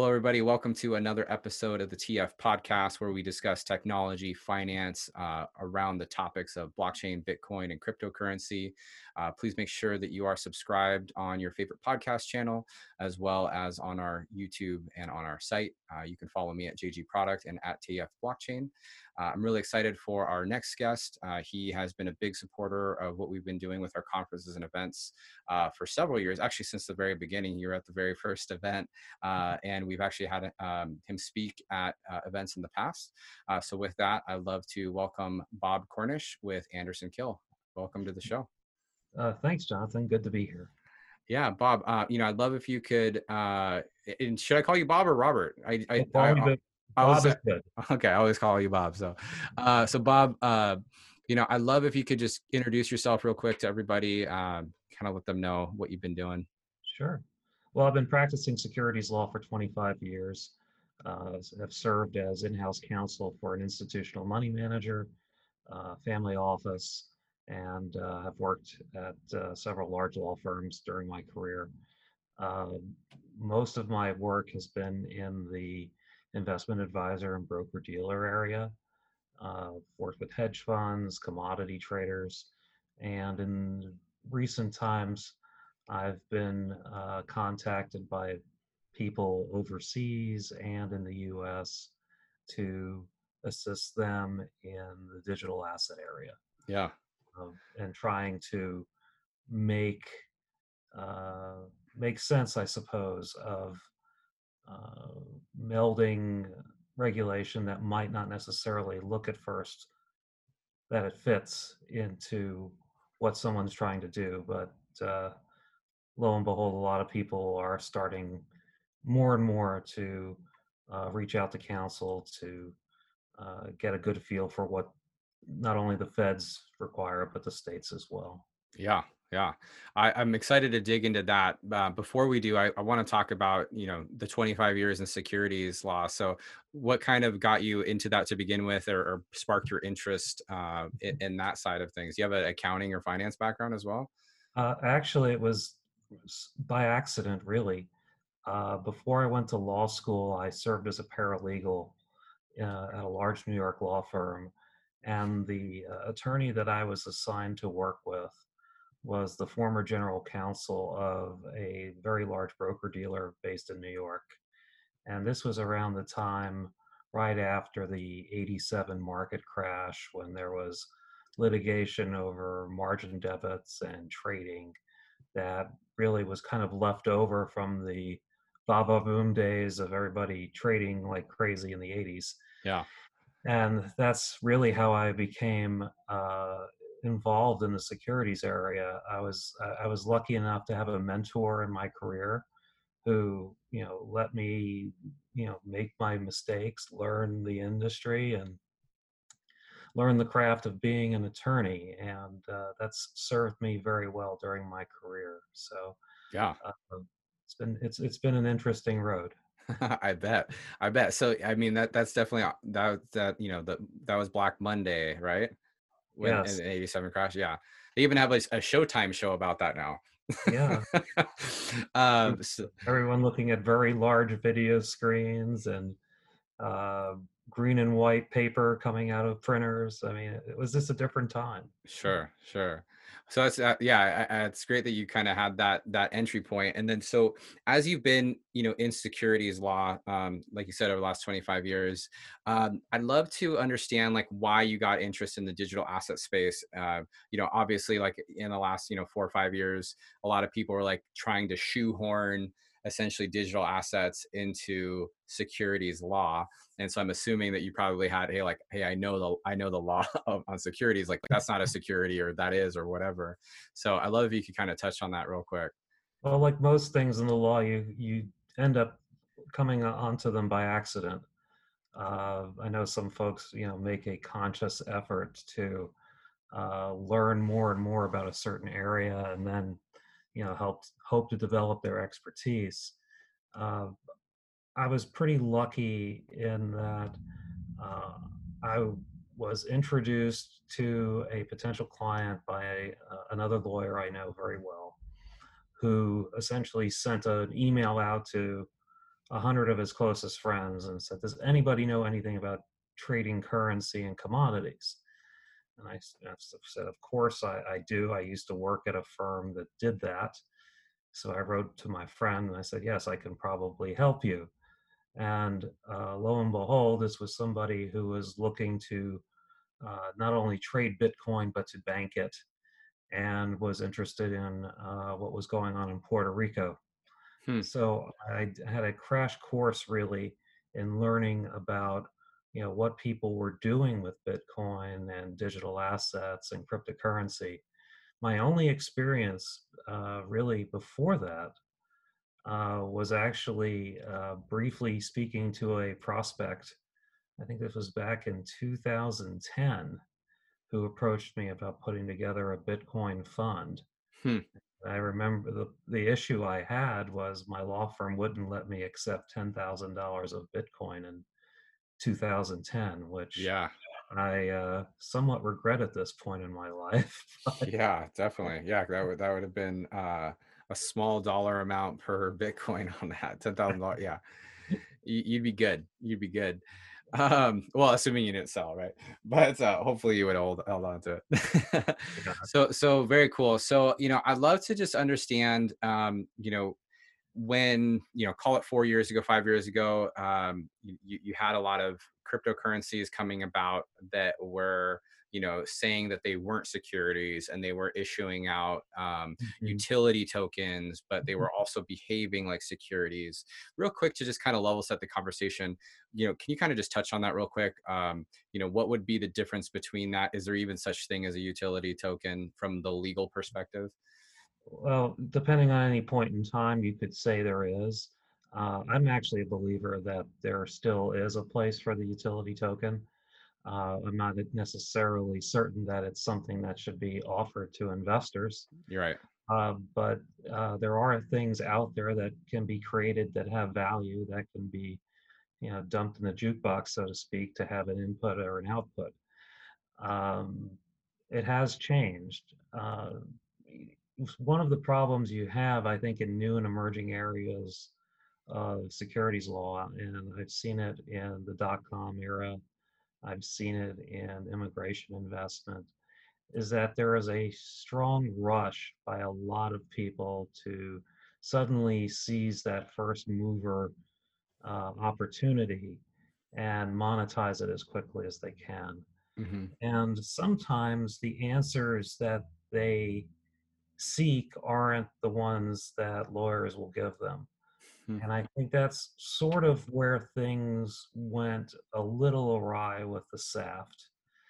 Hello, everybody. Welcome to another episode of the TF podcast, where we discuss technology, finance around the topics of blockchain, Bitcoin, and cryptocurrency. Please make sure that you are subscribed on your favorite podcast channel, as well as on our YouTube and on our site. You can follow me at JG Product and at TF Blockchain. I'm really excited for our next guest. He has been a big supporter of what we've been doing with our conferences and events for several years, actually since the very beginning. You were at the very first event, and we've actually had him speak at events in the past. So with that, I'd love to welcome Bob Cornish with Anderson Kill. Welcome to the show. Thanks, Jonathan. Good to be here. Yeah, Bob. I'd love if you could. And should I call you Bob or Robert? I Bob was is good. okay. I always call you Bob. So Bob, I'd love if you could just introduce yourself real quick to everybody. Kind of let them know what you've been doing. Sure. Well, I've been practicing securities law for 25 years. Have served as in-house counsel for an institutional money manager, family office, and have worked at several large law firms during my career. Uh, Most of my work has been in the investment advisor and broker-dealer area. Worked with hedge funds, commodity traders, and in recent times, I've been contacted by people overseas and in the US to assist them in the digital asset area, Yeah. and trying to make uh, make sense, I suppose, of uh, melding regulation that might not necessarily look at first that it fits into what someone's trying to do. But lo and behold, a lot of people are starting more and more to reach out to council to get a good feel for what not only the feds require, but the states as well. Yeah, yeah. I'm excited to dig into that. Before we do, I want to talk about, the 25 years in securities law. So what kind of got you into that to begin with, or sparked your interest in that side of things? Do you have an accounting or finance background as well? Actually, it was by accident, really. Before I went to law school, I served as a paralegal at a large New York law firm. And the attorney that I was assigned to work with was the former general counsel of a very large broker dealer based in New York. And this was around the time right after the '87 market crash when there was litigation over margin debits and trading that really was kind of left over from the Baba boom days of everybody trading like crazy in the '80s. Yeah. And that's really how I became involved in the securities area. I was lucky enough to have a mentor in my career who let me make my mistakes, learn the industry, and learn the craft of being an attorney, and that's served me very well during my career. So Yeah. uh, it's been an interesting road. I bet. I bet. So I mean that's definitely that was Black Monday, right? When in Yes, the 87 crash. Yeah. They even have a Showtime show about that now. yeah. So, Everyone looking at very large video screens and uh, green and white paper coming out of printers. I mean, it was just a different time. sure, sure. So that's yeah, it's great that you kind of had that entry point. And then so as you've been, in securities law, like you said, over the last 25 years, I'd love to understand like why you got interest in the digital asset space. Obviously like in the last, 4 or 5 years, a lot of people were like trying to shoehorn essentially digital assets into securities law. And so I'm assuming that you probably had, hey, I know the law on securities, like that's not a security or that is or whatever. So I love if you could kind of touch on that real quick. Well, like most things in the law, you end up coming onto them by accident. I know some folks, make a conscious effort to learn more and more about a certain area, and then, hope to develop their expertise. Uh, I was pretty lucky in that uh, I was introduced to a potential client by another lawyer I know very well, who essentially sent an email out to 100 of his closest friends and said, "Does anybody know anything about trading currency and commodities?" And said, "Of course I do. I used to work at a firm that did that." So I wrote to my friend and I said, "Yes, I can probably help you." And lo and behold, this was somebody who was looking to not only trade Bitcoin, but to bank it, and was interested in what was going on in Puerto Rico. Hmm. So I had a crash course really in learning about what people were doing with Bitcoin and digital assets and cryptocurrency. My only experience really before that was actually briefly speaking to a prospect. I think this was back in 2010, who approached me about putting together a Bitcoin fund. Hmm. I remember the issue I had was my law firm wouldn't let me accept $10,000 of Bitcoin in 2010, which Yeah. I somewhat regret at this point in my life. But Yeah, definitely. Yeah, that would have been a small dollar amount per Bitcoin on that. $10,000. Yeah. You'd be good. You'd be good. Well, assuming you didn't sell, right? But hopefully you would held on to it. yeah. So very cool. So, I'd love to just understand, when call it 4 years ago, 5 years ago, you had a lot of cryptocurrencies coming about that were saying that they weren't securities, and they were issuing out Mhm. utility tokens, but they were also behaving like securities. Real quick, to just kind of level set the conversation, can you kind of just touch on that real quick? What would be the difference between that? Is there even such thing as a utility token from the legal perspective? Well, depending on any point in time, you could say there is. I'm actually a believer that there still is a place for the utility token. I'm not necessarily certain that it's something that should be offered to investors, You're right. but there are things out there that can be created that have value that can be, dumped in the jukebox, so to speak, to have an input or an output. Um, it has changed. One of the problems you have, I think, in new and emerging areas of securities law, and I've seen it in the dot-com era, I've seen it in immigration investment, is that there is a strong rush by a lot of people to suddenly seize that first mover opportunity and monetize it as quickly as they can. Hmm. And sometimes the answers that they seek aren't the ones that lawyers will give them. And I think that's sort of where things went a little awry with the SAFT.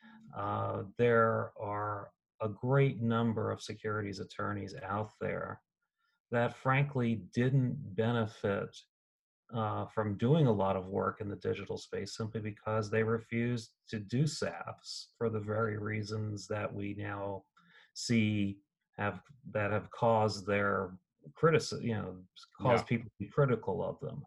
There are a great number of securities attorneys out there that frankly didn't benefit from doing a lot of work in the digital space simply because they refused to do SAFs for the very reasons that we now see have that have caused their criticism, Yeah. caused people to be critical of them.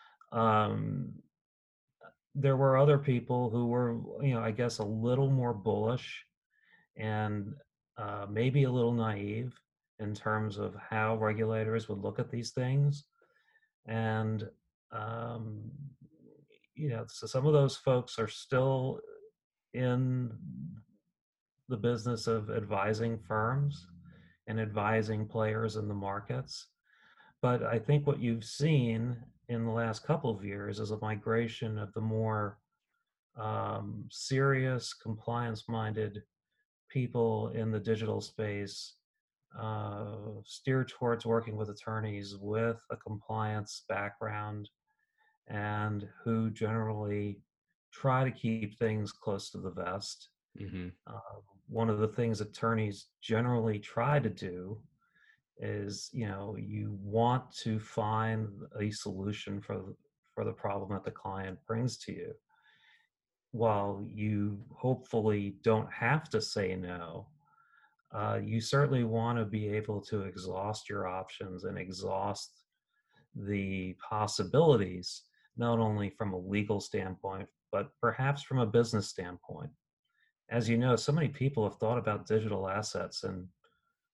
Um, there were other people who were, I guess, a little more bullish and maybe a little naive in terms of how regulators would look at these things. And, um, so some of those folks are still in the business of advising firms and advising players in the markets. But I think what you've seen in the last couple of years is a migration of the more serious, compliance minded people in the digital space steer towards working with attorneys with a compliance background and who generally try to keep things close to the vest. Hmm. Uh, One of the things attorneys generally try to do is, you want to find a solution for the problem that the client brings to you. While you hopefully don't have to say no, you certainly want to be able to exhaust your options and exhaust the possibilities, not only from a legal standpoint, but perhaps from a business standpoint. As you know, so many people have thought about digital assets, and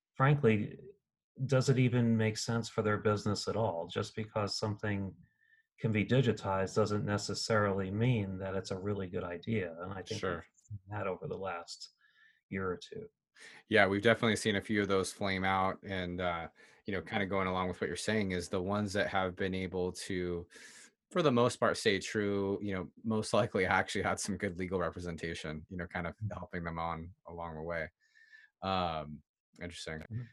frankly, does it even make sense for their business at all? Just because something can be digitized doesn't necessarily mean that it's a really good idea. And I think we've Sure. seen that over the last year or two. Yeah, we've definitely seen a few of those flame out, and kind of going along with what you're saying is the ones that have been able to, for the most part, stay true. Most likely actually had some good legal representation. Kind of helping them on along the way. Um, Interesting. Mhm.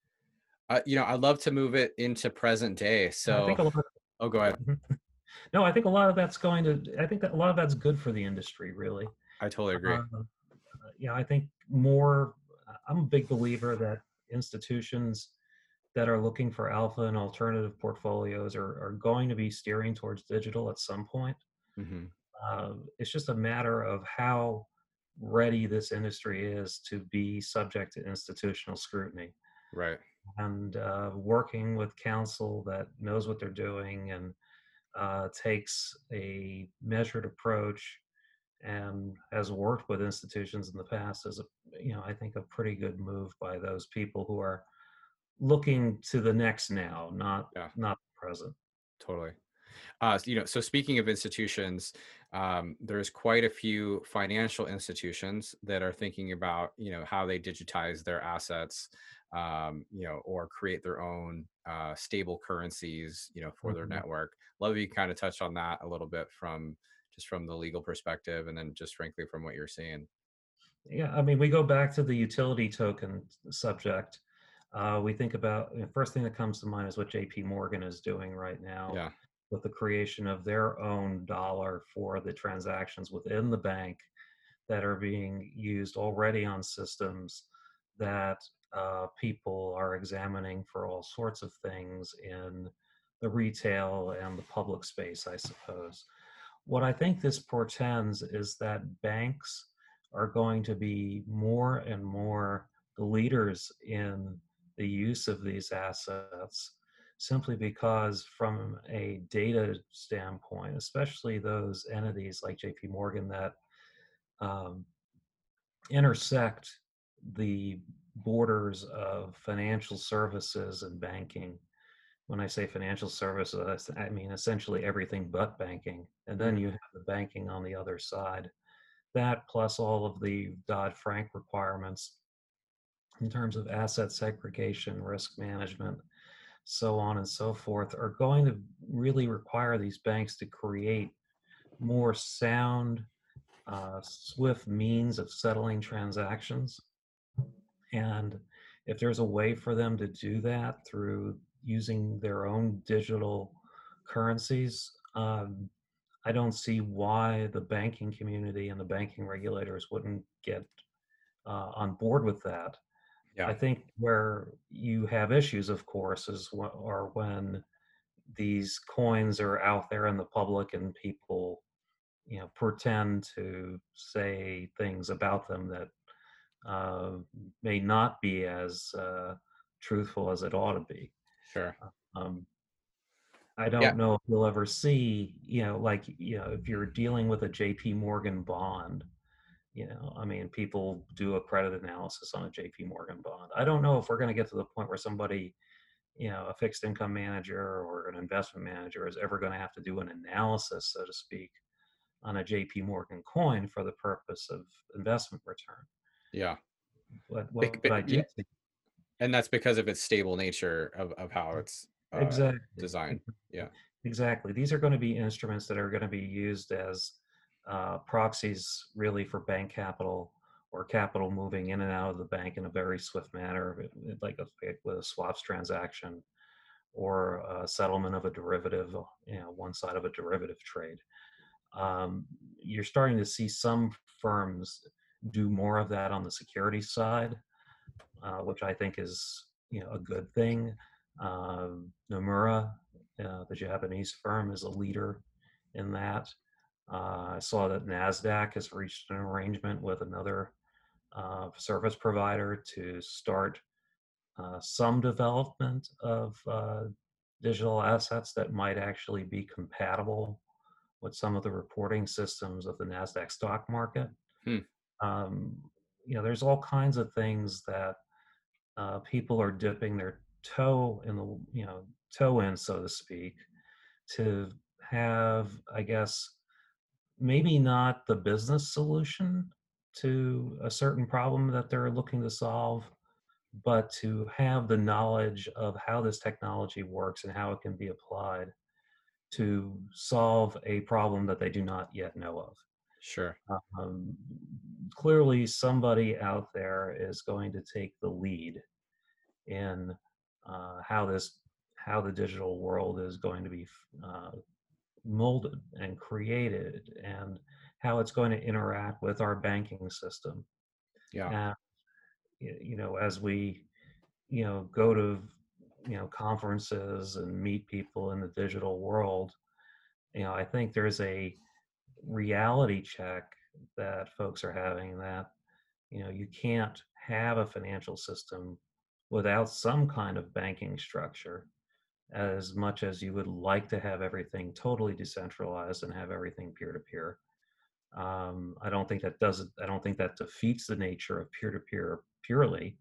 I'd love to move it into present day. I So, think a lot oh, go ahead. of, no, I think a lot of that's going to, I think that a lot of that's good for the industry, really. I totally agree. Uh, I think more, I'm a big believer that institutions that are looking for alpha and alternative portfolios are going to be steering towards digital at some point. Hmm. It's just a matter of how ready this industry is to be subject to institutional scrutiny, Right. and working with counsel that knows what they're doing and takes a measured approach and has worked with institutions in the past is I think a pretty good move by those people who are looking to the next now, Yeah. not the present. Totally. So speaking of institutions, there's quite a few financial institutions that are thinking about, how they digitize their assets, or create their own stable currencies, for their Mhm. network. Love if you kind of touch on that a little bit from the legal perspective, and then just frankly from what you're seeing. Yeah, I mean, we go back to the utility token subject. We think about the first thing that comes to mind is what JP Morgan is doing right now Yeah. with the creation of their own dollar for the transactions within the bank that are being used already on systems that people are examining for all sorts of things in the retail and the public space, I suppose. What I think this portends is that banks are going to be more and more the leaders in the use of these assets simply because from a data standpoint, especially those entities like JP Morgan that um, intersect the borders of financial services and banking. When I say financial services, I mean essentially everything but banking. And then Mhm. you have the banking on the other side. That plus all of the Dodd-Frank requirements in terms of asset segregation, risk management, so on and so forth, are going to really require these banks to create more sound, swift means of settling transactions. And if there's a way for them to do that through using their own digital currencies, I don't see why the banking community and the banking regulators wouldn't get on board with that. Yeah. I think where you have issues, of course, are when these coins are out there in the public and people, pretend to say things about them that uh, may not be as truthful as it ought to be. Sure. Um, I Yeah. don't know if you'll ever see, like, if you're dealing with a JP Morgan bond, I mean, people do a credit analysis on a JP Morgan bond. I don't know if we're going to get to the point where somebody, a fixed income manager or an investment manager is ever going to have to do an analysis, so to speak, on a JP Morgan coin for the purpose of investment return. Yeah. But what I do Yeah. think, And that's because of its stable nature of how it's exactly, designed. Yeah. exactly. These are going to be instruments that are going to be used as proxies, really, for bank capital or capital moving in and out of the bank in a very swift manner, like with a swaps transaction or a settlement of a derivative, one side of a derivative trade. You're starting to see some firms do more of that on the security side, which I think is a good thing. Nomura, the Japanese firm, is a leader in that. I saw that Nasdaq has reached an arrangement with another service provider to start some development of digital assets that might actually be compatible with some of the reporting systems of the Nasdaq stock market. Hmm. Um, there's all kinds of things that people are dipping their toe in, so to speak, to have, I guess, maybe not the business solution to a certain problem that they're looking to solve, but to have the knowledge of how this technology works and how it can be applied to solve a problem that they do not yet know of. Sure. Um, Clearly, somebody out there is going to take the lead in how the digital world is going to be uh, molded and created, and how it's going to interact with our banking system. Yeah. And as we go to conferences and meet people in the digital world, I think there's a reality check that folks are having that you can't have a financial system without some kind of banking structure, as much as you would like to have everything totally decentralized and have everything peer to peer. I don't think that defeats the nature of peer to peer purely.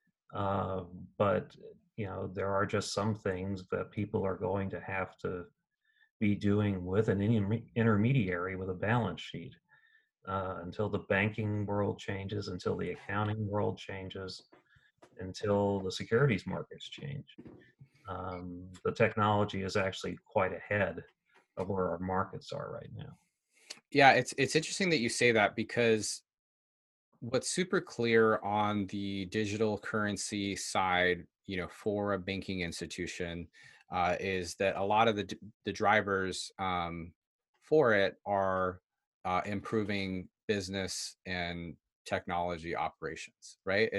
But there are just some things that people are going to have to be doing with an intermediary with a balance sheet, until the banking world changes, until the accounting world changes, until the securities markets change. The technology is actually quite ahead of where our markets are right now. Yeah, it's interesting that you say that because what's super clear on the digital currency side, for a banking institution, is that a lot of the drivers for it are improving business and technology operations, right?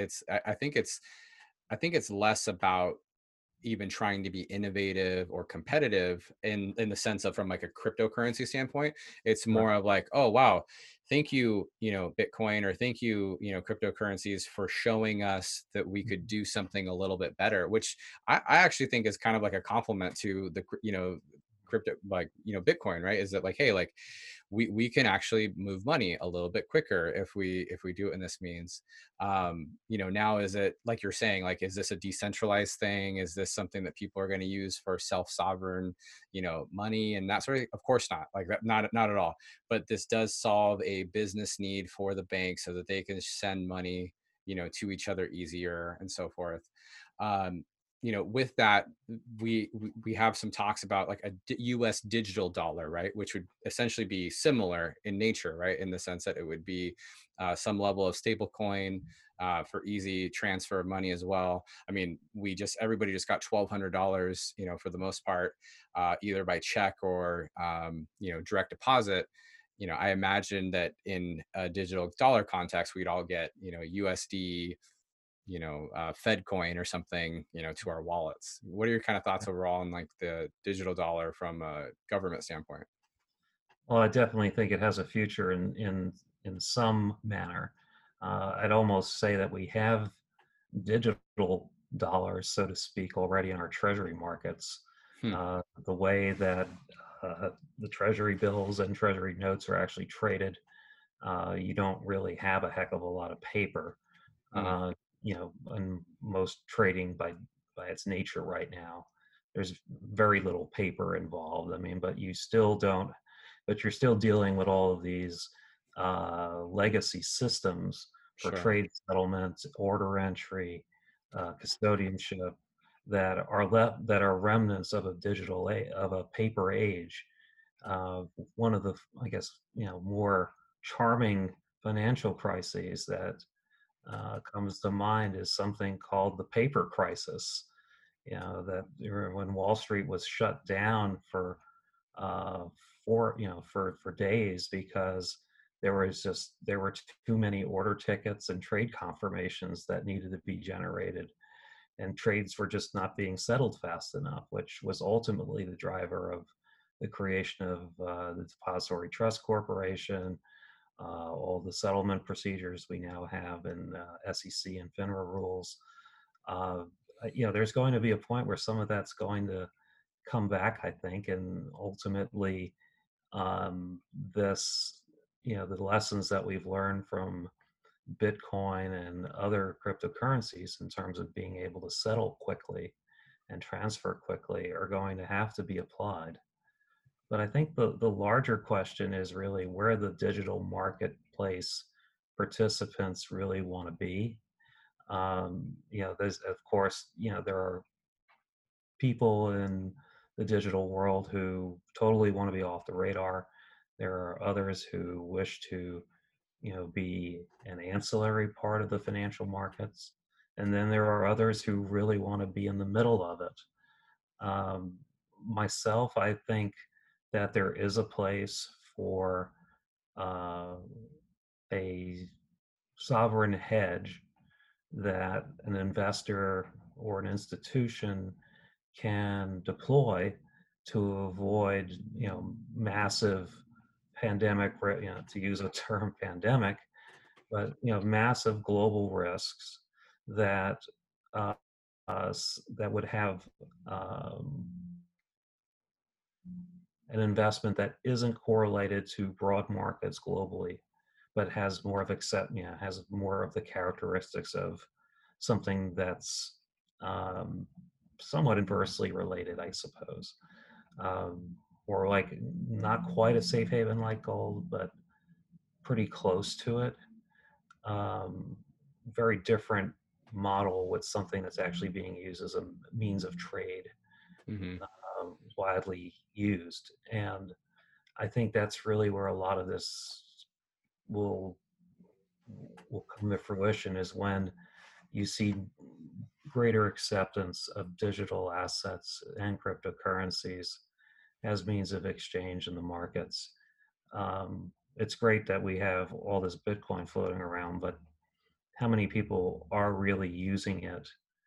I think it's less about even trying to be innovative or competitive in the sense of from like a cryptocurrency standpoint. It's Right. more of like, oh wow, thank you, Bitcoin, or thank you, cryptocurrencies, for showing us that we could Mhm. do something a little bit better, which I actually think is kind of like a compliment to the crypto, like, Bitcoin, right? Is that like, hey, like we can actually move money a little bit quicker if we do it in this means. Now, is it like you're saying, like, is this a decentralized thing? Is this something that people are going to use for self-sovereign, money and that sort of course not, like that, not at all. But this does solve a business need for the bank so that they can send money, to each other easier and so forth. um, with that, we have some talks about like a US digital dollar, right? Which would essentially be similar in nature, right? In the sense that it would be some level of stable coin for easy transfer of money as well. I mean, everybody just got $1,200, for the most part, either by check or direct deposit. I imagine that in a digital dollar context, we'd all get USD, Fed coin or something, to our wallets. What are your kind of thoughts overall on like the digital dollar from a government standpoint? Well, I definitely think it has a future in some manner. I'd almost say that we have digital dollars, so to speak, already in our treasury markets. Hmm. The way that the treasury bills and treasury notes are actually traded, you don't really have a heck of a lot of paper. Hmm. And most trading by its nature right now, there's very little paper involved. I mean, but you still don't, but you're still dealing with all of these legacy systems for Sure. trade settlements, order entry, custodianship, that are remnants of of a paper age. One of the, I guess, more charming financial crises that comes to mind is something called the paper crisis. That when Wall Street was shut down uh, for days because there were too many order tickets and trade confirmations that needed to be generated, and trades were just not being settled fast enough, which was ultimately the driver of the creation of the Depository Trust Corporation, all the settlement procedures we now have in SEC and FINRA rules. Uh, there's going to be a point where some of that's going to come back, I think, and ultimately, this, the lessons that we've learned from Bitcoin and other cryptocurrencies in terms of being able to settle quickly and transfer quickly are going to have to be applied. But I think the larger question is really where the digital marketplace participants really want to be. There's, of course, there are people in the digital world who totally want to be off the radar. There are others who wish to, be an ancillary part of the financial markets. And then there are others who really want to be in the middle of it. Um, Myself, I think that there is a place for uh, a sovereign hedge that an investor or an institution can deploy to avoid, massive pandemic, to use a term pandemic, but massive global risks that uh, that would have um, an investment that isn't correlated to broad markets globally, but has more of has more of the characteristics of something that's um, somewhat inversely related, I suppose, um, or like not quite a safe haven like gold, but pretty close to it. Um, Very different model with something that's actually being used as a means of trade, Hmm. widely used. And I think that's really where a lot of this will will come to fruition is when you see greater acceptance of digital assets and cryptocurrencies as means of exchange in the markets. It's great that we have all this Bitcoin floating around, but how many people are really using it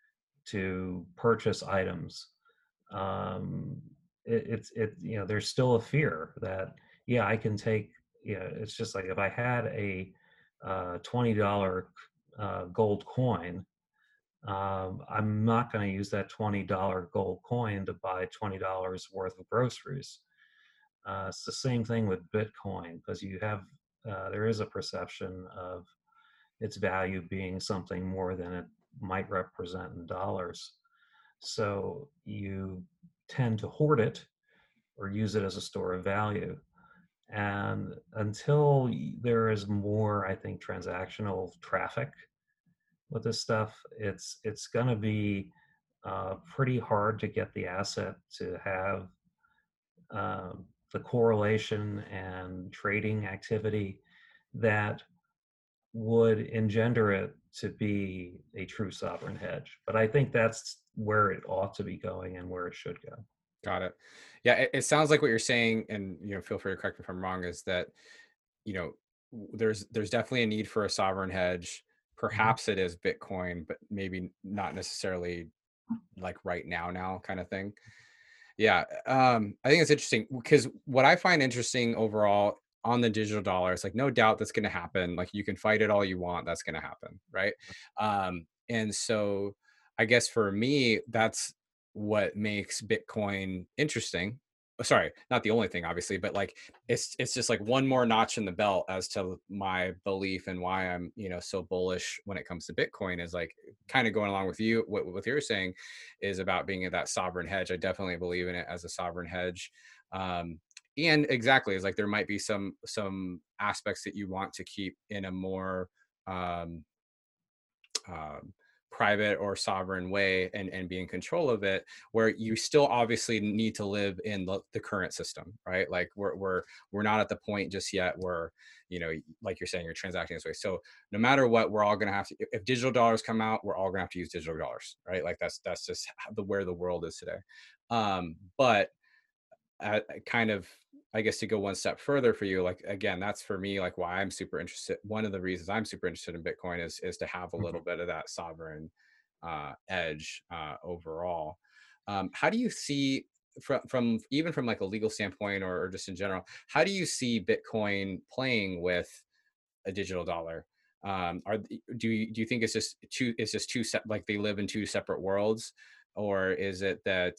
to purchase items? um, there's still a fear that, yeah, I can take, it's just like if I had a $20 gold coin, I'm not going to use that $20 gold coin to buy $20 worth of groceries. It's the same thing with Bitcoin because there is a perception of its value being something more than it might represent in dollars. So you tend to hoard it or use it as a store of value. And until there is more, I think, transactional traffic with this stuff, it's going to be pretty hard to get the asset to have the correlation and trading activity that would engender it to be a true sovereign hedge. But I think that's where it ought to be going and where it should go. Got it. Yeah, it sounds like what you're saying, and feel free to correct me if I'm wrong, is that you know there's definitely a need for a sovereign hedge. Mhm. Perhaps it is Bitcoin, but maybe not necessarily like right now kind of thing. Yeah, I think it's interesting because what I find interesting overall on the digital dollar is like no doubt that's going to happen. Like you can fight it all you want, that's going to happen, right? And so I guess for me, that's what makes Bitcoin interesting. Sorry, not the only thing, obviously, but like it's just like one more notch in the belt as to my belief and why I'm so bullish when it comes to Bitcoin is like kind of going along with you what you're saying is about being that sovereign hedge. I definitely believe in it as a sovereign hedge. Um, and exactly, it's like there might be some aspects that you want to keep in a more um, um, private or sovereign way and be in control of it, where you still obviously need to live in the current system, right? Like we're not at the point just yet where like you're saying, you're transacting this way. So no matter what, we're all going to have to, if digital dollars come out, we're all going to have to use digital dollars, right? Like that's just where the world is today. But kind of, I guess, to go one step further for you, like again, that's for me like why I'm super interested. One of the reasons I'm super interested in Bitcoin is to have a little Mhm. bit of that sovereign edge overall. How do you see from even from like a legal standpoint or just in general, how do you see Bitcoin playing with a digital dollar? Do you think it's just like they live in two separate worlds, or is it that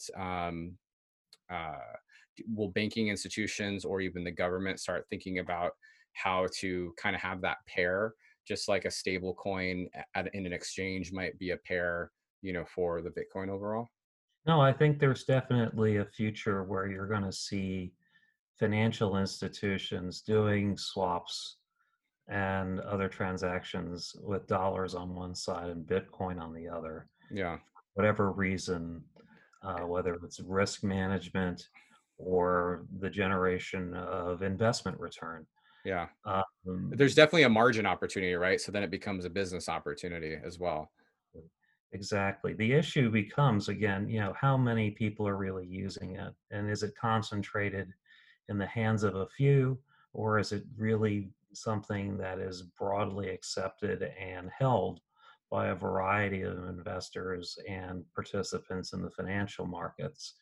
uh, will banking institutions or even the government start thinking about how to kind of have that pair, just like a stable coin in an exchange might be a pair, for the Bitcoin overall? No, I think there's definitely a future where you're going to see financial institutions doing swaps and other transactions with dollars on one side and Bitcoin on the other, Yeah. whatever reason, whether it's risk management or the generation of investment return. Yeah. There's Um, definitely a margin opportunity, right? So then it becomes a business opportunity as well. exactly. The issue becomes, again, how many people are really using it? And is it concentrated in the hands of a few, or is it really something that is broadly accepted and held by a variety of investors and participants in the financial markets?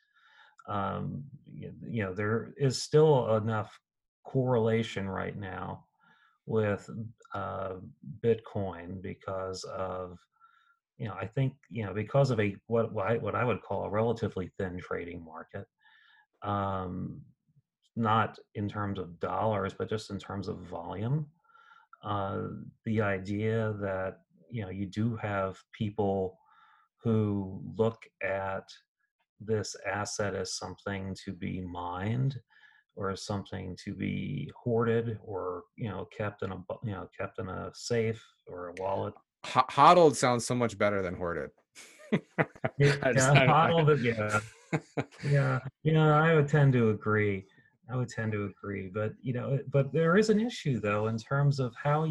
There is still enough correlation right now with uh, Bitcoin because of, I think, because of a what I would call a relatively thin trading market. Um, Not in terms of dollars, but just in terms of volume. Uh, the idea that you do have people who look at this asset as something to be mined or as something to be hoarded or kept in a kept in a safe or a wallet. Hodled sounds so much better than hoarded. I just, Yeah, I, all of it. Yeah, yeah, I would tend to agree. But but there is an issue though in terms of how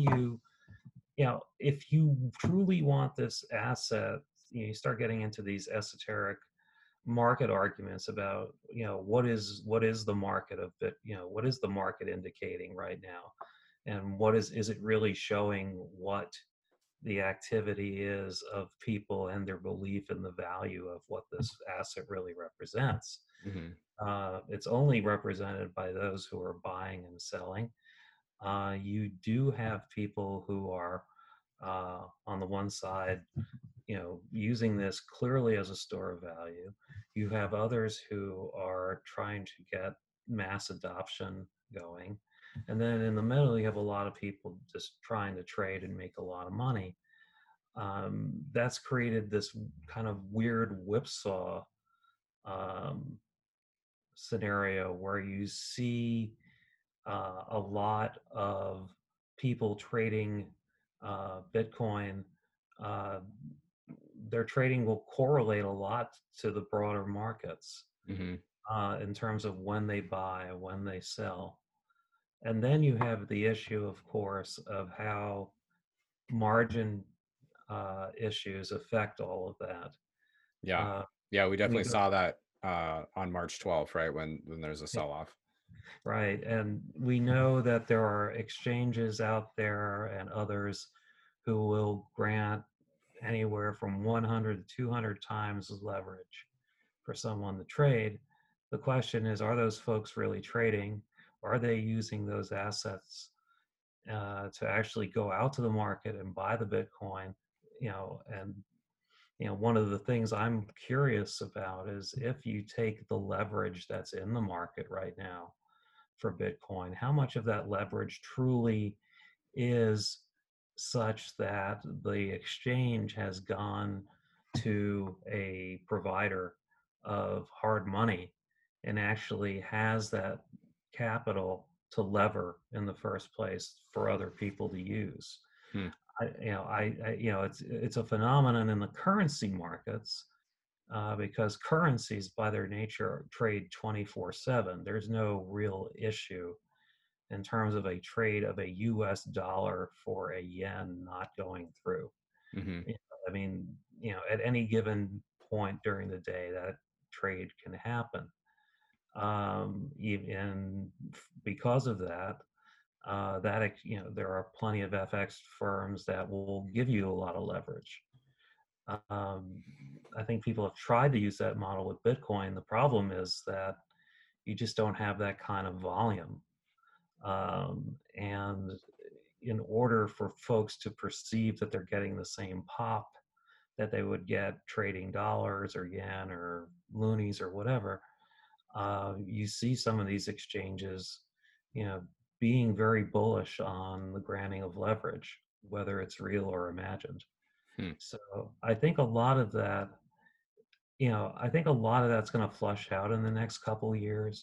if you truly want this asset, you start getting into these esoteric market arguments about what is the market of bit what is the market indicating right now, and is it really showing what the activity is of people and their belief in the value of what this asset really represents. Mhm. It's only represented by those who are buying and selling. You do have people who are on the one side, using this clearly as a store of value. You have others who are trying to get mass adoption going. And then in the middle, you have a lot of people just trying to trade and make a lot of money. That's created this kind of weird whipsaw um, scenario where you see a lot of people trading Bitcoin. Uh, their trading will correlate a lot to the broader markets Mhm. in terms of when they buy, when they sell. And then you have the issue, of course, of how margin issues affect all of that. Yeah. Uh, Yeah, we we definitely know, saw that on March 12th, right? When there's a sell off. right, and we know that there are exchanges out there and others who will grant anywhere from 100 to 200 times the leverage for someone to trade. The question is, are those folks really trading? Are they using those assets to actually go out to the market and buy the Bitcoin? And one of the things I'm curious about is if you take the leverage that's in the market right now for Bitcoin, how much of that leverage truly is such that the exchange has gone to a provider of hard money and actually has that capital to lever in the first place for other people to use. Hmm. It's a phenomenon in the currency markets because currencies by their nature trade 24/7. There's no real issue in terms of a trade of a US dollar for a yen not going through. Mhm. I mean, at any given point during the day, that trade can happen. And because of that, there are plenty of FX firms that will give you a lot of leverage. Um, I think people have tried to use that model with Bitcoin. The problem is that you just don't have that kind of volume. And in order for folks to perceive that they're getting the same pop that they would get trading dollars or yen or loonies or whatever, you see some of these exchanges, you know, being very bullish on the granting of leverage, whether it's real or imagined. Hmm. So I think a lot of that, I think a lot of that's going to flush out in the next couple of years.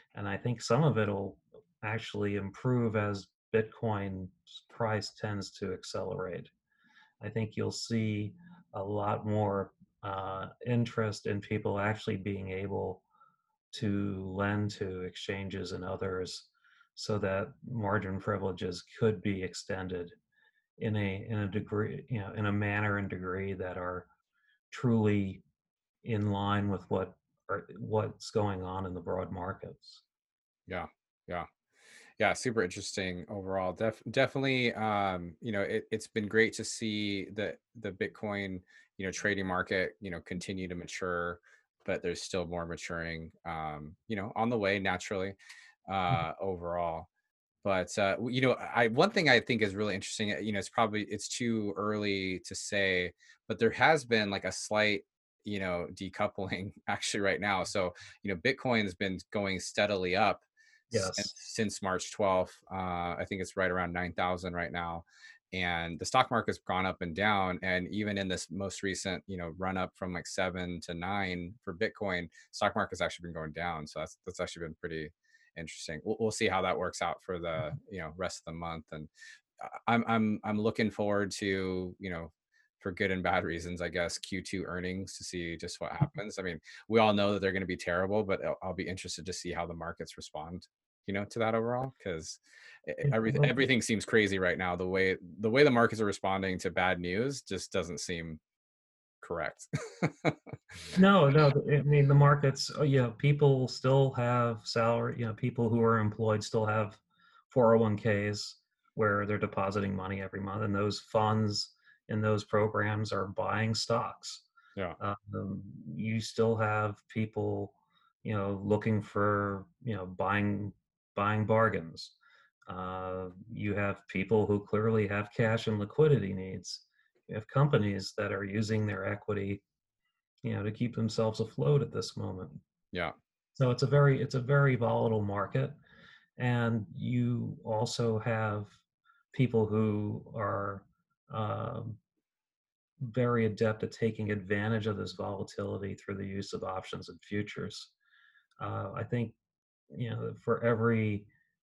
And I think some of it'll actually improve as Bitcoin's price tends to accelerate. I think you'll see a lot more interest in people actually being able to lend to exchanges and others so that margin privileges could be extended in a degree, in a manner and degree that are truly in line with what's going on in the broad markets. Yeah. Yeah. Yeah, super interesting overall. Definitely, it's been great to see the Bitcoin, trading market, continue to mature, but there's still more maturing, on the way naturally, Mhm. overall. But I one thing I think is really interesting. It's too early to say, but there has been like a slight, decoupling actually right now. So Bitcoin's been going steadily up since, Yes. since March 12th. I think it's right around 9,000 right now. And the stock market's gone up and down. And even in this most recent, run up from like 7 to 9 for Bitcoin, stock market's actually been going down. So that's actually been pretty interesting. We'll see how that works out for the rest of the month. And I'm looking forward to for good and bad reasons, I guess, Q2 earnings to see just what happens. I mean, we all know that they're going to be terrible, but I'll be interested to see how the markets respond, to that overall, because Yeah, well, everything seems crazy right now. The way the markets are responding to bad news just doesn't seem correct. no, no. I mean, the markets. Oh, yeah, people still have salary. People who are employed still have 401ks where they're depositing money every month, and those funds in those programs are buying stocks. Yeah. Um, you still have people, looking for, buying bargains. You have people who clearly have cash and liquidity needs. You have companies that are using their equity, to keep themselves afloat at this moment. Yeah. So it's a very volatile market, and you also have people who are um, very adept at taking advantage of this volatility through the use of options and futures. I think, for every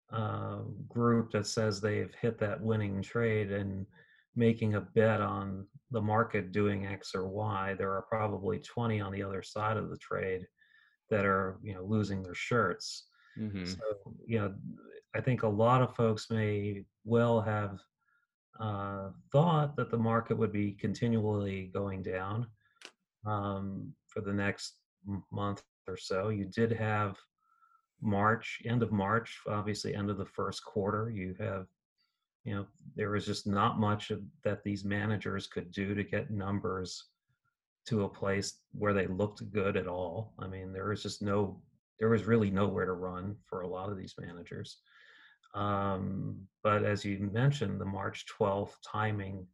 group that says they've hit that winning trade and making a bet on the market doing X or Y, there are probably 20 on the other side of the trade that are, losing their shirts. Hmm. So, you know, I think a lot of folks may well have thought that the market would be continually going down for the next month or so. You did have March, end of March, obviously end of the first quarter. You have, there was just not much that these managers could do to get numbers to a place where they looked good at all. I mean, there was really nowhere to run for a lot of these managers. But as you mentioned, the March 12th timing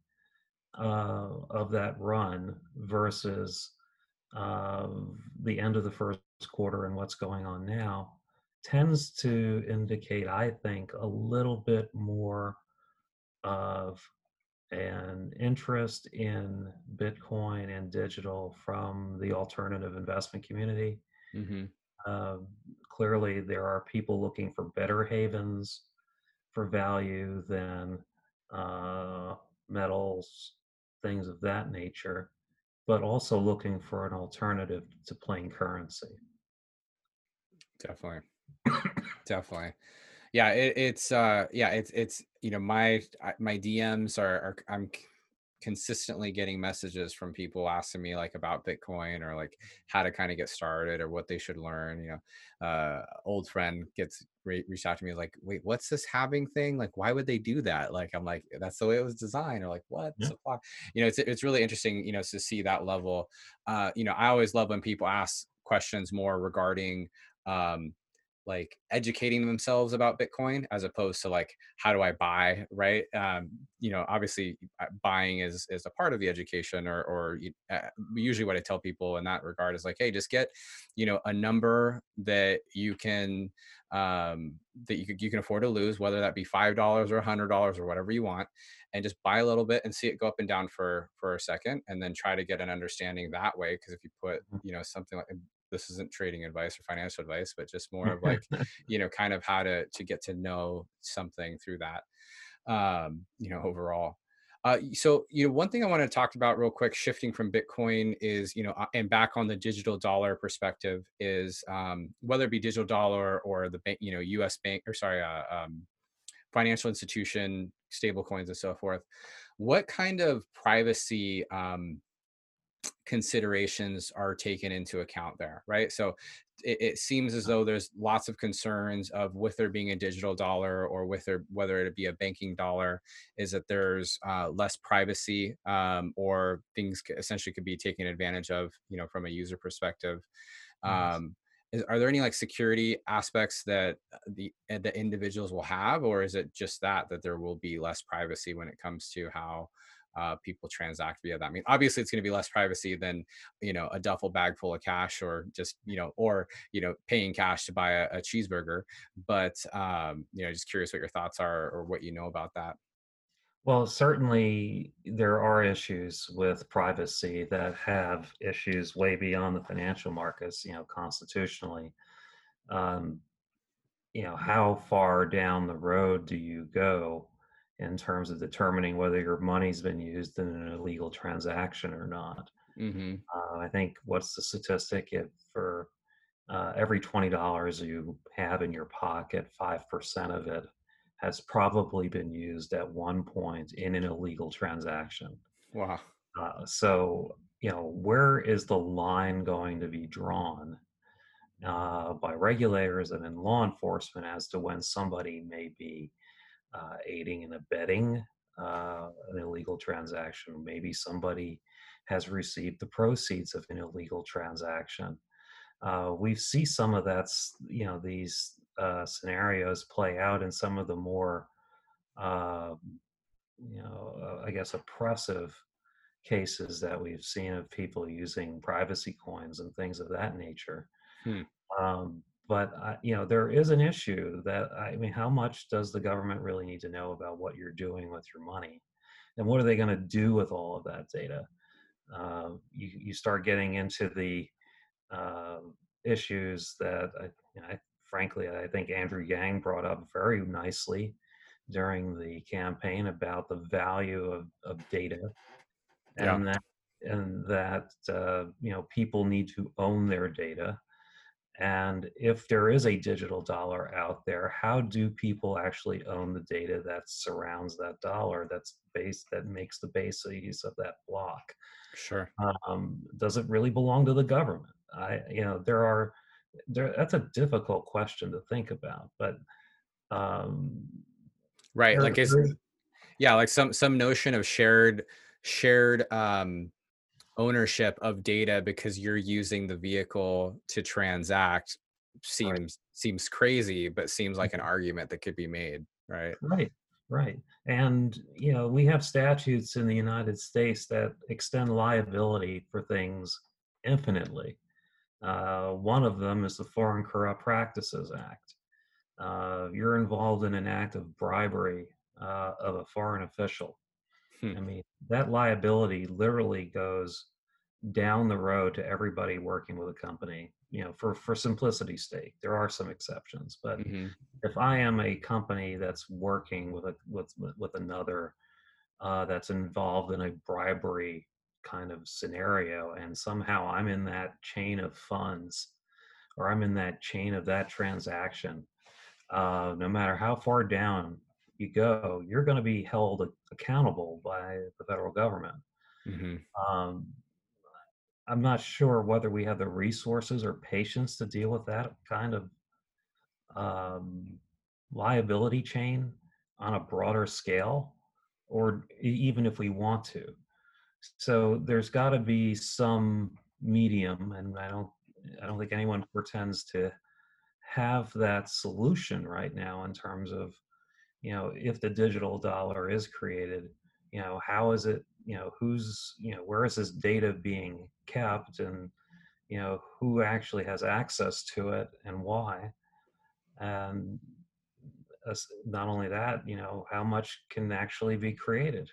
of that run versus uh, the end of the first quarter and what's going on now tends to indicate, I think, a little bit more of an interest in Bitcoin and digital from the alternative investment community. Hmm. Um, Clearly, there are people looking for better havens for value than uh, metals, things of that nature, but also looking for an alternative to plain currency. Definitely. Definitely. Yeah, it's my DMs are consistently getting messages from people asking me like about Bitcoin or like how to kind of get started or what they should learn. Old friend reached out to me like, wait, what's this halving thing? Like, why would they do that? Like, I'm like, that's the way it was designed. Or like, what Yeah. supply? It's really interesting, to see that level. I always love when people ask questions more regarding um like educating themselves about Bitcoin as opposed to like how do I buy, right? Obviously buying is a part of the education, usually what I tell people in that regard is like, hey, just get a number that you can that you can afford to lose, whether that be $5 or $100 or whatever you want, and just buy a little bit and see it go up and down for a second, and then try to get an understanding that way. Because if you put something like this isn't trading advice or financial advice, but just more of like, kind of how to get to know something through that, overall. So, one thing I want to talk about real quick, shifting from Bitcoin is, and back on the digital dollar perspective is, whether it be digital dollar or the bank, US bank, or sorry, financial institution, stable coins and so forth. What kind of privacy considerations are taken into account there, right? So it seems as though there's lots of concerns of with there being a digital dollar or with there, whether it be a banking dollar, is that there's less privacy, or things essentially could be taken advantage of, from a user perspective. Yes. Are there any like security aspects that the individuals will have, or is it just that there will be less privacy when it comes to how people transact via that? I mean, obviously, it's going to be less privacy than a duffel bag full of cash, or just or paying cash to buy a cheeseburger. But just curious what your thoughts are or what you know about that. Well, certainly there are issues with privacy that have issues way beyond the financial markets, constitutionally. Um, how far down the road do you go in terms of determining whether your money's been used in an illegal transaction or not? Mm-hmm. I think what's the statistic? If for every $20 you have in your pocket, 5% of it has probably been used at one point in an illegal transaction. Wow. So, where is the line going to be drawn by regulators and in law enforcement as to when somebody may be aiding and abetting an illegal transaction? Maybe somebody has received the proceeds of an illegal transaction. We see some of these scenarios play out in some of the more, uh, I guess, oppressive cases that we've seen of people using privacy coins and things of that nature. Hmm. But there is an issue that, I mean, how much does the government really need to know about what you're doing with your money? And what are they going to do with all of that data? You start getting into the uh, issues that frankly, I think Andrew Yang brought up very nicely during the campaign about the value of data, Yeah. and that people need to own their data. And if there is a digital dollar out there, how do people actually own the data that surrounds that dollar, that makes the basis of that block? Sure. Does it really belong to the government? That's a difficult question to think about, but um, Right. there, Like is there is, yeah, like some notion of shared ownership of data because you're using the vehicle to transact right, seems crazy, but seems like an argument that could be made, right? right, right. And we have statutes in the United States that extend liability for things infinitely. One of them is the Foreign Corrupt Practices Act. You're involved in an act of bribery of a foreign official. Hmm. I mean, that liability literally goes down the road to everybody working with a company. For simplicity's sake, there are some exceptions, but Hmm. if I am a company that's working with another that's involved in a bribery kind of scenario, and somehow I'm in that chain of funds, or I'm in that chain of that transaction, no matter how far down you go, you're going to be held accountable by the federal government. Hmm. Um, I'm not sure whether we have the resources or patience to deal with that kind of um, liability chain on a broader scale, or even if we want to. So there's got to be some medium, and I don't think anyone pretends to have that solution right now in terms of, if the digital dollar is created, how is it, where is this data being kept, and who actually has access to it and why. And not only that, how much can actually be created.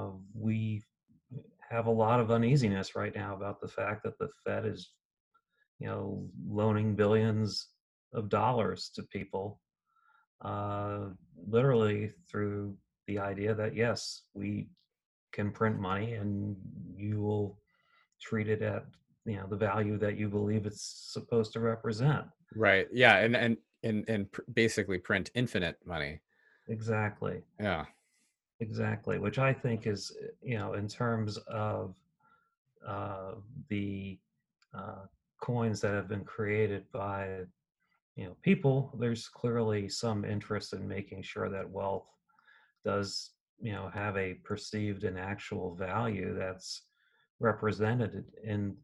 We have a lot of uneasiness right now about the fact that the Fed is loaning billions of dollars to people, literally through the idea that yes, we can print money and you will treat it at the value that you believe it's supposed to represent. Right. Yeah. And basically print infinite money. Exactly. Yeah. Exactly. Which I think is, in terms of uh, the uh, coins that have been created by people, there's clearly some interest in making sure that wealth does have a perceived and actual value that's represented in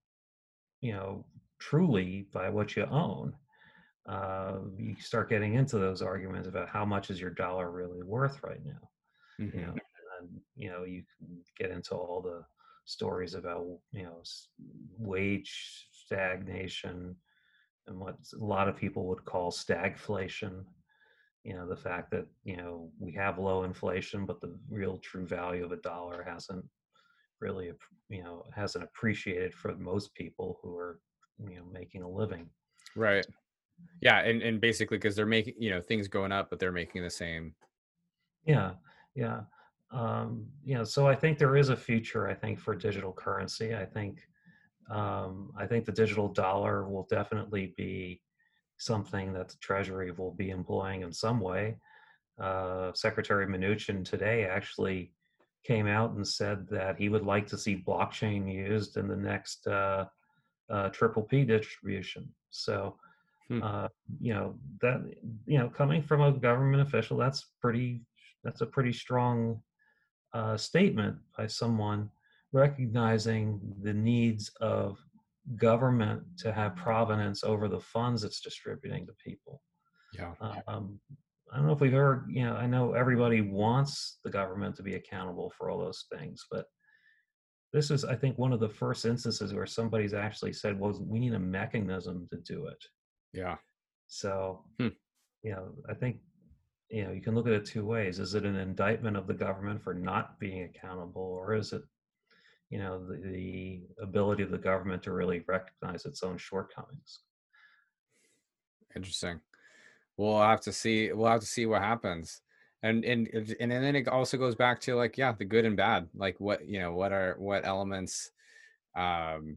truly by what you own. You start getting into those arguments about how much is your dollar really worth right now. Hmm. And you can get into all the stories about wage stagnation and what a lot of people would call stagflation. The fact that we have low inflation, but the real true value of a dollar hasn't really hasn't appreciated for most people who are making a living. Right. Yeah. And basically because they're making, things going up, but they're making the same. Yeah, yeah. So I think there is a future, I think, for digital currency. I think the digital dollar will definitely be something that the Treasury will be employing in some way. Secretary Mnuchin today actually came out and said that he would like to see blockchain used in the next triple P distribution. So, Hmm. uh, that coming from a government official, that's a pretty strong statement by someone recognizing the needs of government to have provenance over the funds it's distributing to people. Yeah. Um, I don't know if we've ever, I know everybody wants the government to be accountable for all those things, but this is, I think, one of the first instances where somebody's actually said, well, we need a mechanism to do it. Yeah. So, Hmm. I think, you can look at it two ways. Is it an indictment of the government for not being accountable, or is it, the ability of the government to really recognize its own shortcomings? Interesting. We'll have to see. We'll have to see what happens. And then it also goes back to like, yeah, the good and bad. Like what elements, um,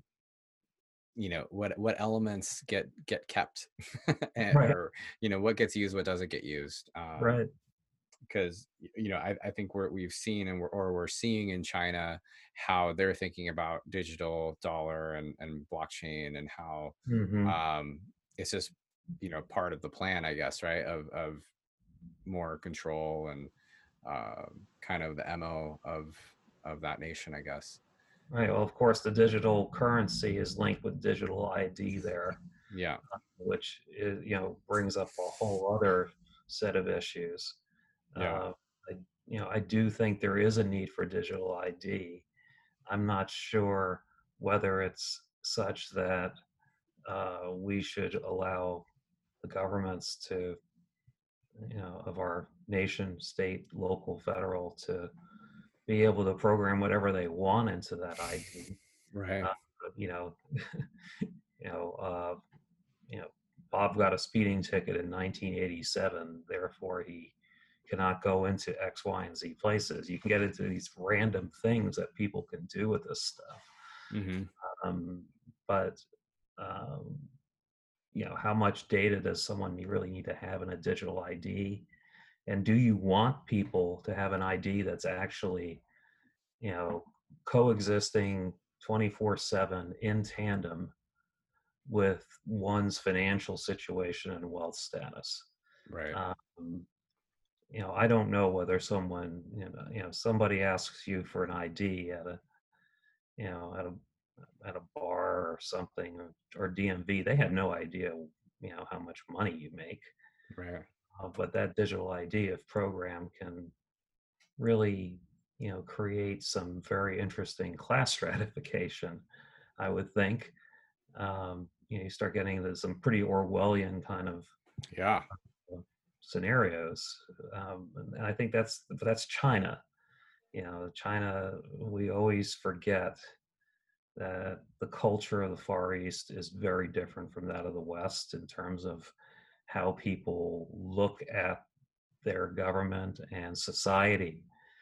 what elements get kept, Right, or what gets used, what doesn't get used. right. Because I think we've seen we're seeing in China how they're thinking about digital dollar and blockchain, and how Hmm. um, it's just part of the plan, I guess, right? Of more control and kind of the mo of that nation, I guess. Right. Well, of course, the digital currency is linked with digital ID there, Yeah. which is, brings up a whole other set of issues. Yeah. Uh, I do think there is a need for digital ID. I'm not sure whether it's such that we should allow the governments to, of our nation, state, local, federal, to be able to program whatever they want into that ID. Right. Uh, you know, you know, uh, you know, Bob got a speeding ticket in 1987, therefore he cannot go into X, Y, and Z places. You can get into these random things that people can do with this stuff. Hmm. Um, but um, how much data does someone really need to have in a digital ID? And do you want people to have an ID that's actually, you know, coexisting 24/7 in tandem with one's financial situation and wealth status? Right. Um, I don't know whether someone, somebody asks you for an ID at a, you know, at a bar or something, or DMV, they have no idea, how much money you make. Right. But that digital ID, if program, can really, create some very interesting class stratification, I would think. You start getting into some pretty Orwellian kind of Yeah. uh, scenarios, and I think that's China. China, we always forget that the culture of the Far East is very different from that of the West in terms of how people look at their government and society.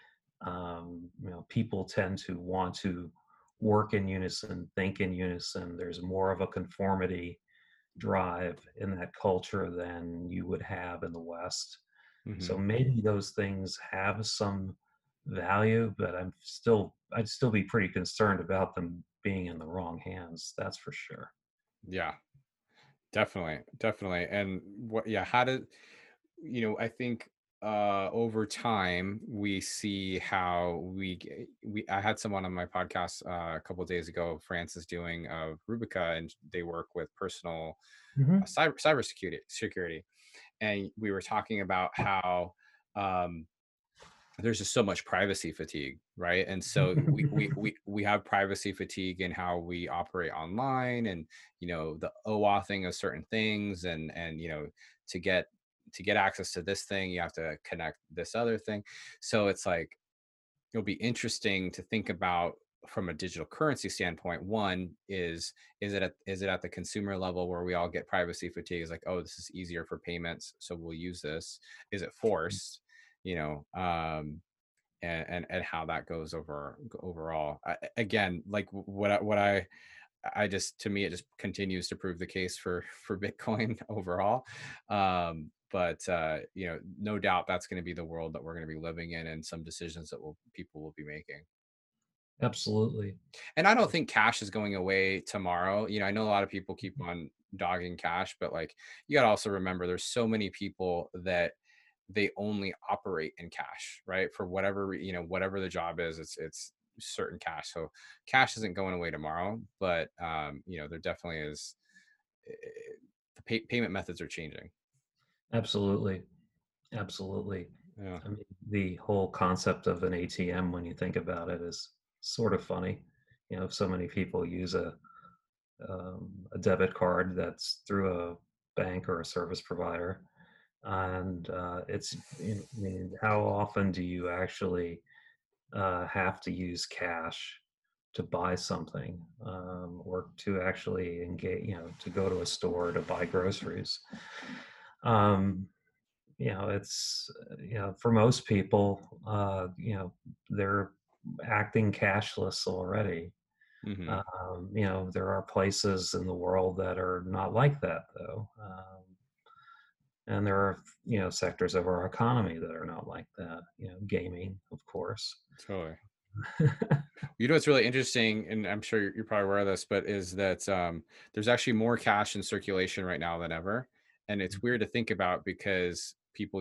People tend to want to work in unison, think in unison. There's more of a conformity drive in that culture than you would have in the West. Hmm. So maybe those things have some value, but I'd still be pretty concerned about them being in the wrong hands. That's for sure. Yeah, definitely, definitely. And what, yeah, how did, I think over time we see how I had someone on my podcast a couple of days ago, Francis doing of Rubica, and they work with personal Hmm. cyber security, and we were talking about how um there's just so much privacy fatigue, right? And so we have privacy fatigue in how we operate online, and the OAuthing of certain things, and to get access to this thing, you have to connect this other thing. So it's like, it'll be interesting to think about from a digital currency standpoint. One is it at the consumer level where we all get privacy fatigue? Is like, oh, this is easier for payments, so we'll use this. Is it forced? You know, and how that goes overall. Again, like what I just, to me, it just continues to prove the case for Bitcoin overall. But no doubt that's going to be the world that we're going to be living in, and some decisions that people will be making. Absolutely. And I don't think cash is going away tomorrow. I know a lot of people keep on dogging cash, but like, you got to also remember there's so many people that they only operate in cash, right? For whatever, whatever the job is, it's certain cash. So cash isn't going away tomorrow, but there definitely is. The payment methods are changing. Absolutely. Absolutely. Yeah. I mean, the whole concept of an ATM, when you think about it, is sort of funny. So many people use a debit card that's through a bank or a service provider, and I mean, how often do you actually have to use cash to buy something, or to actually engage, to go to a store to buy groceries? Um, it's for most people, they're acting cashless already. Hmm. There are places in the world that are not like that, though. And there are, sectors of our economy that are not like that. Gaming, of course. Totally. What's really interesting, and I'm sure you're probably aware of this, but is that there's actually more cash in circulation right now than ever. And it's weird to think about because people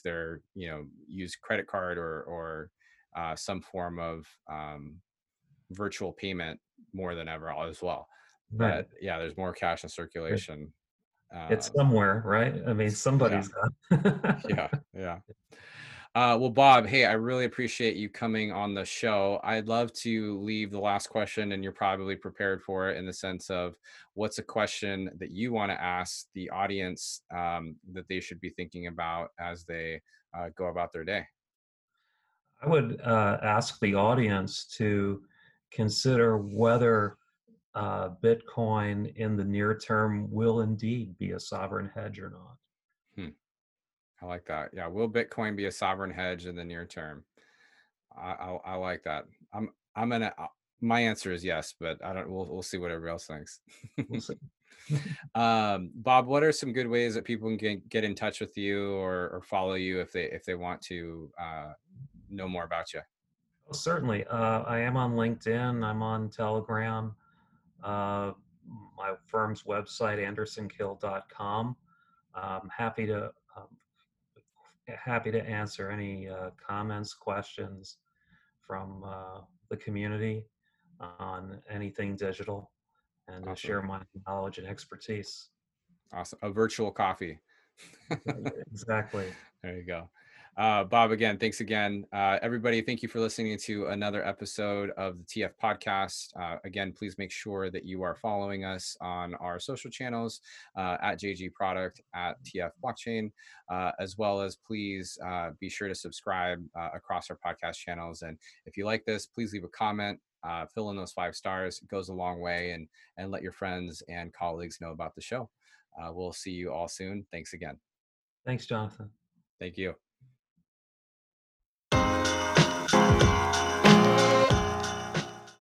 use credit card or some form of virtual payment more than ever as well. Right. But yeah, there's more cash in circulation. It's Uh, somewhere, right? I mean, yeah, somebody's got. yeah, yeah. Well, Bob, hey, I really appreciate you coming on the show. I'd love to leave the last question, and you're probably prepared for it, in the sense of, what's a question that you want to ask the audience that they should be thinking about as they go about their day? I would ask the audience to consider whether Bitcoin in the near term will indeed be a sovereign hedge or not. Hmm, I like that. Yeah, will Bitcoin be a sovereign hedge in the near term? I like that. I'm gonna. My answer is yes, but I don't. We'll see what everybody else thinks. We'll see. Bob, what are some good ways that people can get in touch with you, or follow you if they want to know more about you? Well, certainly. I am on LinkedIn. I'm on Telegram. Uh, my firm's website, andersonkill.com. I'm happy to answer any comments, questions from the community on anything digital, and to Awesome, share my knowledge and expertise. awesome. A virtual coffee. Exactly. There you go. Bob, again, thanks again. Everybody, thank you for listening to another episode of the TF podcast. Again, please make sure that you are following us on our social channels at JG Product, at TF Blockchain, as well as please be sure to subscribe across our podcast channels. And if you like this, please leave a comment. Fill in those 5 stars. It goes a long way, and let your friends and colleagues know about the show. We'll see you all soon. Thanks again. Thanks, Jonathan. Thank you.